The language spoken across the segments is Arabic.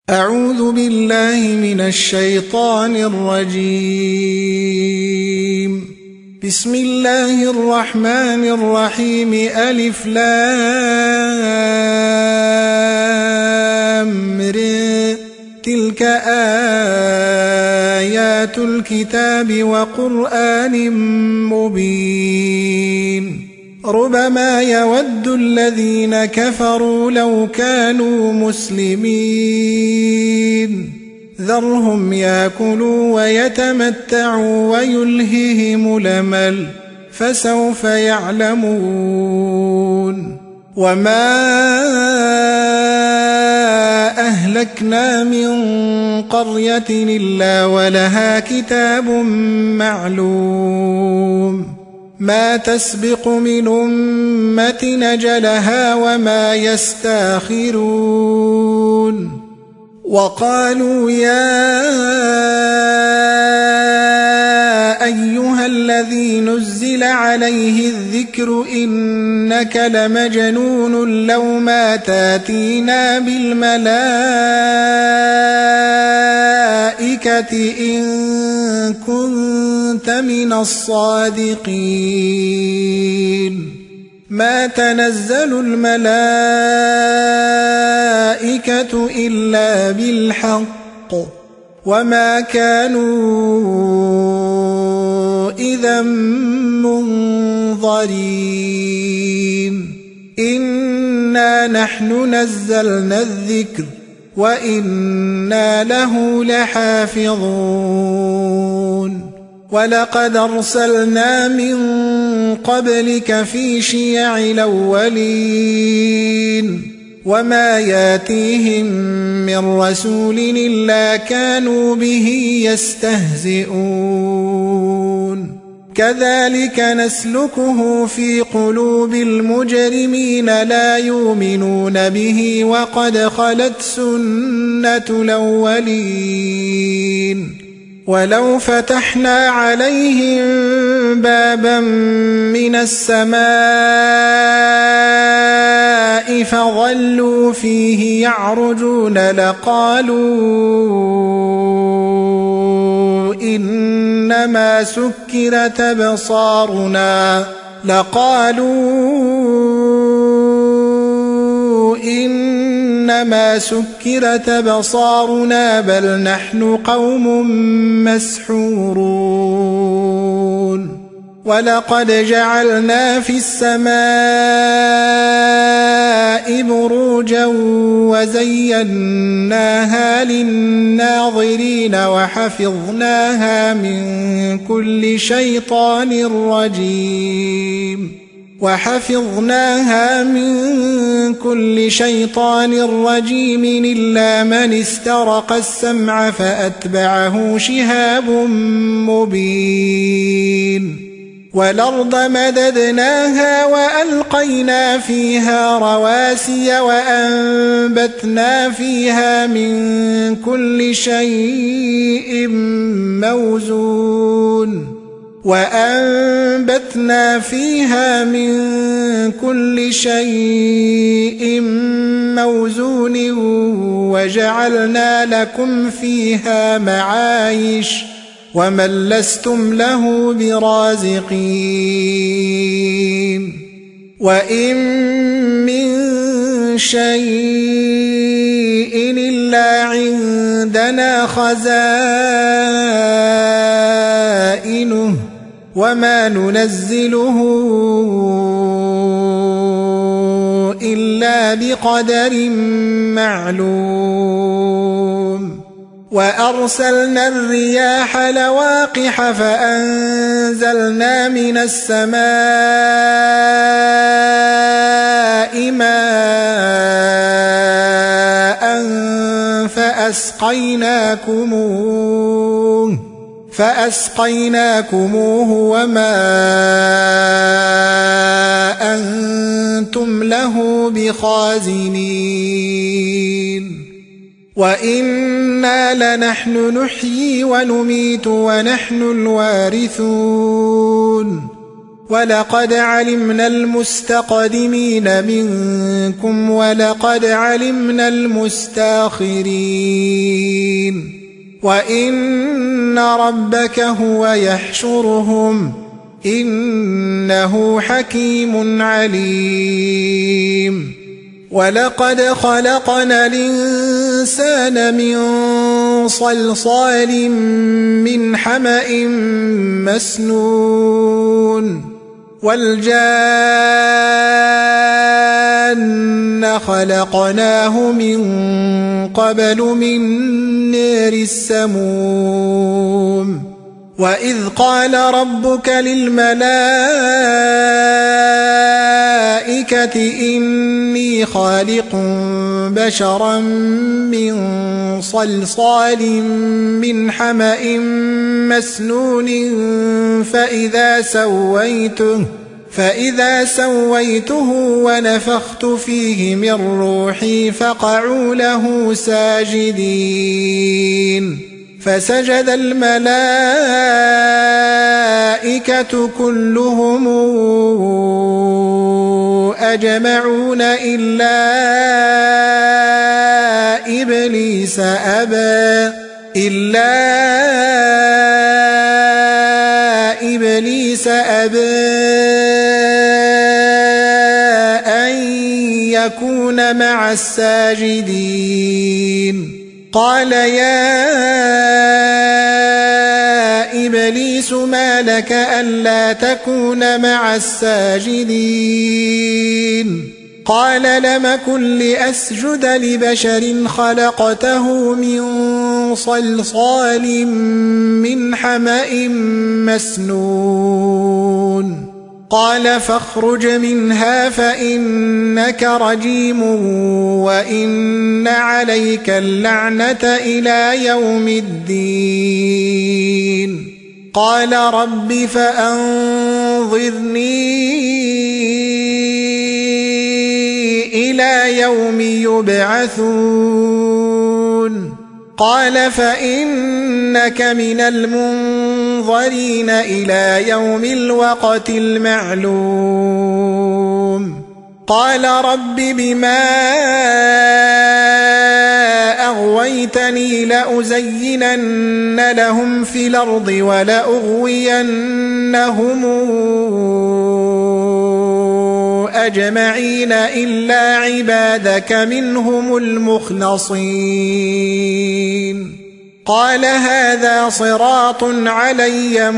أعوذ بالله من الشيطان الرجيم. بسم الله الرحمن الرحيم. ألف لام ر. تلك آيات الكتاب وقرآن مبين. ربما يود الذين كفروا لو كانوا مسلمين. ذرهم يأكلوا ويتمتعوا ويلههم الأمل فسوف يعلمون. وما أهلكنا من قرية إلا ولها كتاب معلوم. ما تسبق من أمة أجلها وما يستاخرون. وقالوا يا أيها الذي نزل عليه الذكر إنك لمجنون لو ما تاتينا بالملائكة إن كنت من الصادقين. ما تنزل الملائكة إلا بالحق وما كانوا إذا منظرين. إنا نحن نزلنا الذكر وإنا له لحافظون. ولقد أرسلنا من قبلك في شيع الأولين وما ياتيهم من رسول إلا كانوا به يستهزئون. كذلك نسلكه في قلوب المجرمين لا يؤمنون به وقد خلت سنة الأولين. ولو فتحنا عليهم بابا من السماء فظلوا فيه يعرجون لقالوا إنما سكرت أبصارنا بل نحن قوم مسحورون. ولقد جعلنا في السماء بروجا وزيناها للناظرين وحفظناها من كل شيطان رجيم إلا من استرق السمع فأتبعه شهاب مبين. والأرض مددناها وألقينا فيها رواسي وأنبتنا فيها من كل شيء موزون وجعلنا لكم فيها معايش ومن لستم له برازقين. وإن من شيء إلا عندنا خزائنه وما ننزله إلا بقدر معلوم. وأرسلنا الرياح لواقح فأنزلنا من السماء ماء فأسقيناكموه وما أنتم له بخازنين. وإنا لنحن نحيي ونميت ونحن الوارثون. ولقد علمنا المستقدمين منكم ولقد علمنا المستاخرين وإن ربك هو يحشرهم إنه حكيم عليم ولقد خلقنا الإنسان من صلصال من حمأ مسنون والجان خلقناه من قبل من نار السموم وإذ قال ربك للملائكة إني خالق بشرا من صلصال من حمأ مسنون فإذا سويته ونفخت فيه من روحي فقعوا له ساجدين فسجد الملائكة كلهم أجمعون إلا إبليس أبى أن يكون مع الساجدين قال يا إبليس ما لك ألا تكون مع الساجدين قال لم أكن لأسجد لبشر خلقته من صلصال من حمأ مسنون قال فاخرج منها فإنك رجيم وإن عليك اللعنة إلى يوم الدين قال رب فأنظرني إلى يوم يبعثون قال فإنك من المنظرين إلى يوم الوقت المعلوم قال رب بما أغويتني لأزينن لهم في الأرض ولأغوينهم أجمعين إلا عبادك منهم المخلصين قال هذا صراط علي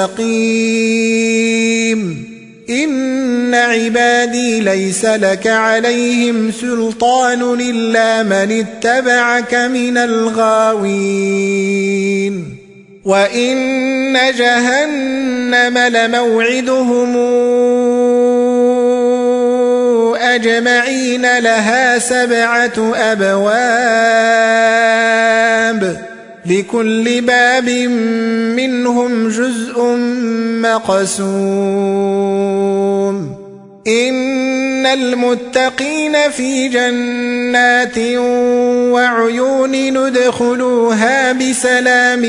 مستقيم إن عبادي ليس لك عليهم سلطان إلا من اتبعك من الغاوين وإن جهنم لموعدهم أجمعين لها 7 أبواب لكل باب منهم جزء مقسوم إن المتقين في جنات وعيون ندخلوها بسلام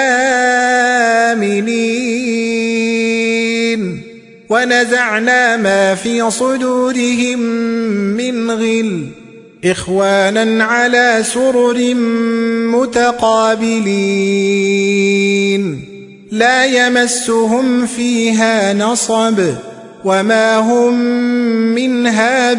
آمنين ونزعنا ما في صدورهم من غل إخوانا على سرر متقابلين لا يمسهم فيها نصب وما هم منها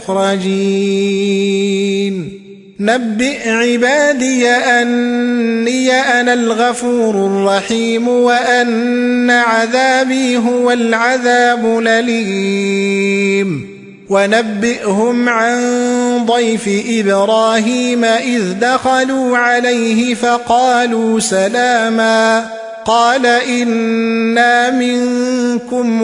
بمخرجين نبئ عبادي أني أنا الغفور الرحيم وأن عذابي هو العذاب الأليم ونبئهم عن ضيف إبراهيم إذ دخلوا عليه فقالوا سلاما قال إنا منكم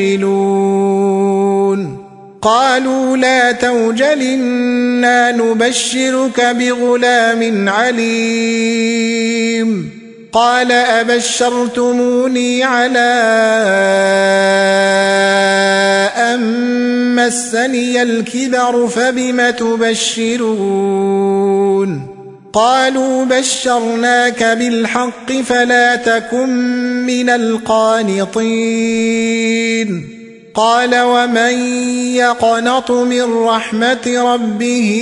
وجلون قالوا لا توجل إنا نبشرك بغلام عليم قال أبشرتموني على أن مسني الكبر فبم تبشرون قالوا بشرناك بالحق فلا تكن من القانطين قال ومن يقنط من رحمة ربه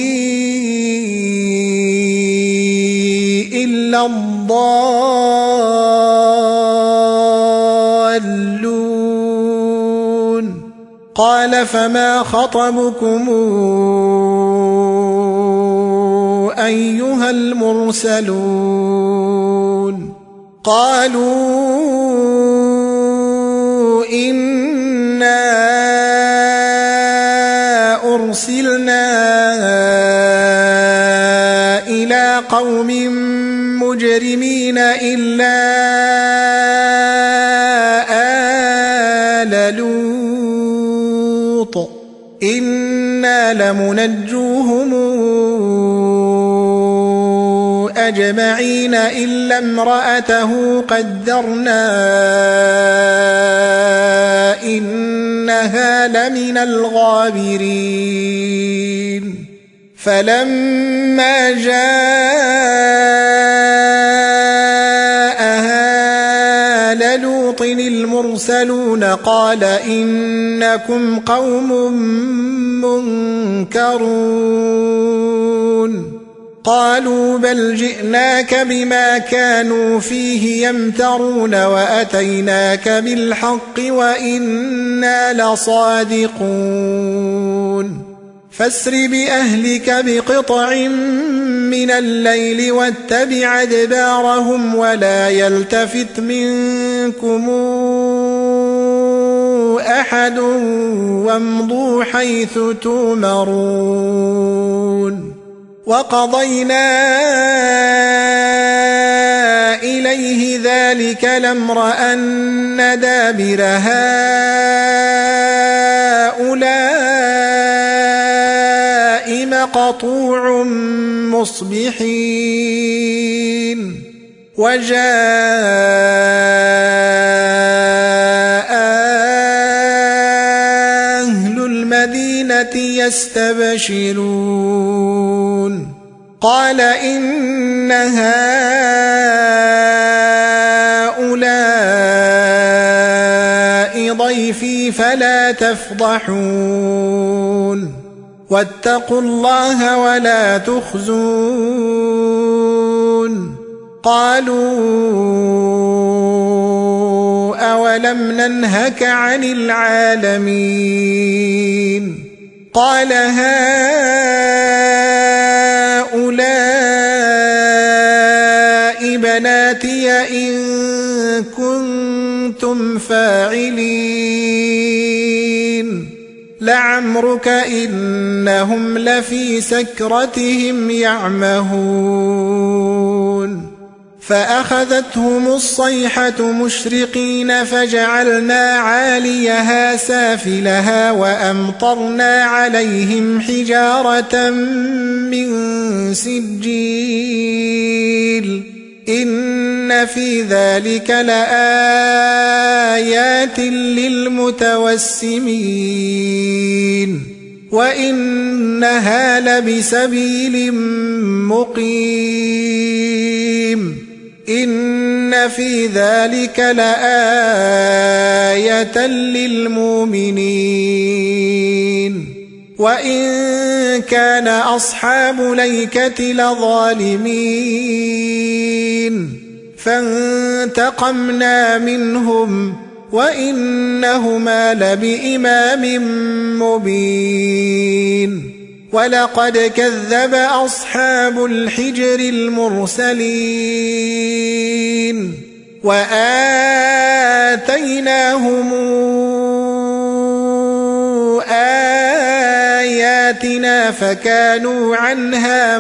إلا الضالون قال فما خطبكم أيها المرسلون قالوا إنا أرسلنا إلى قوم مجرمين إلا آل لوط إنا لمنجوهم أجمعين إلا امرأته قدرنا إنها لمن الغابرين فلما جاءها لوط المرسلون قال إنكم قوم منكرون قالوا بل جئناك بما كانوا فيه يمترون وأتيناك بالحق وإنا لصادقون فاسر بأهلك بقطع من الليل واتبع أدبارهم ولا يلتفت منكم أحد وامضوا حيث تؤمرون وقضينا إليه ذلك الأمر أن دابر هؤلاء مقطوع مصبحين وجاء أهل المدينة يستبشرون قال إن هؤلاء ضيفي فلا تفضحون واتقوا الله ولا تخزون قالوا أولم ننهك عن العالمين قال هؤلاء بناتي إن كنتم فاعلين لعمرك إنهم لفي سكرتهم يعمهون فأخذتهم الصيحة مشرقين فجعلنا عاليها سافلها وأمطرنا عليهم حجارة من سجيل إن في ذلك لآيات للمتوسمين وإنها لبسبيل مقيم إن في ذلك لآية للمؤمنين وإن كان أصحاب ليكة لظالمين فانتقمنا منهم وإنهما لبإمام مبين ولقد كذب أصحاب الحجر المرسلين وآتيناهم آياتنا فكانوا عنها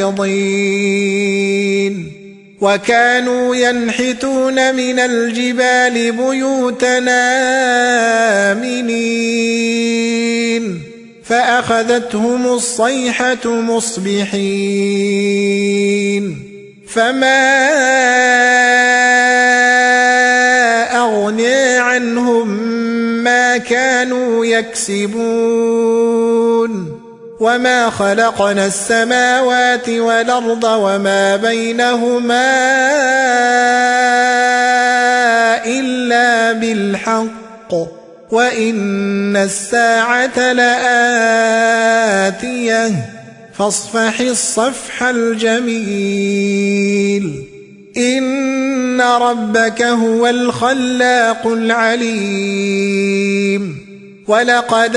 معرضين وكانوا ينحتون من الجبال بيوتنا آمنين فأخذتهم الصيحة مصبحين فما أغنى عنهم ما كانوا يكسبون وما خلقنا السماوات والأرض وما بينهما إلا بالحق وإن الساعة لآتية فاصفح الصفح الجميل إن ربك هو الخلاق العليم ولقد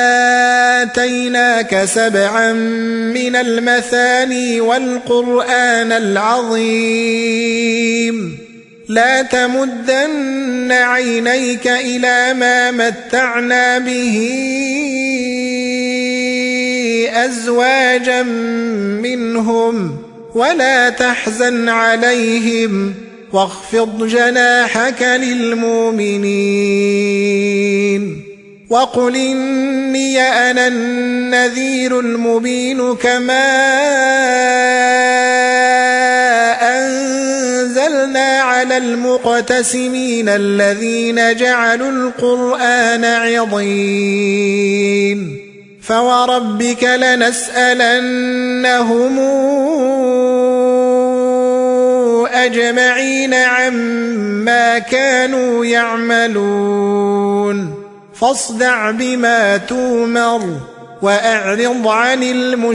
آتيناك 7 من المثاني والقرآن العظيم لا تمدن عينيك إلى ما متعنا به أزواجا منهم ولا تحزن عليهم واخفض جناحك للمؤمنين وقل إني أنا النذير المبين كما أنزلنا على المقتسمين الذين جعلوا القرآن عضين فوربك لنسألنهم أجمعين عما كانوا يعملون فاصدع بما تؤمر وأعرض عن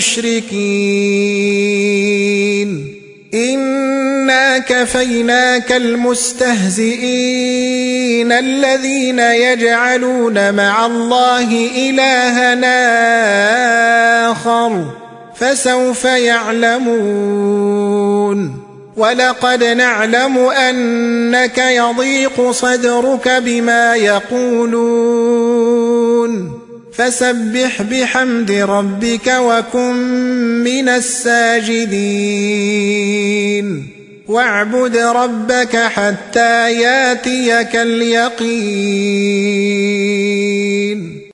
المشركين إنا كفيناك المستهزئين الذين يجعلون مع الله إلهنا آخر فسوف يعلمون ولقد نعلم أنك يضيق صدرك بما يقولون فسبح بحمد ربك وكن من الساجدين واعبد ربك حتى ياتيك اليقين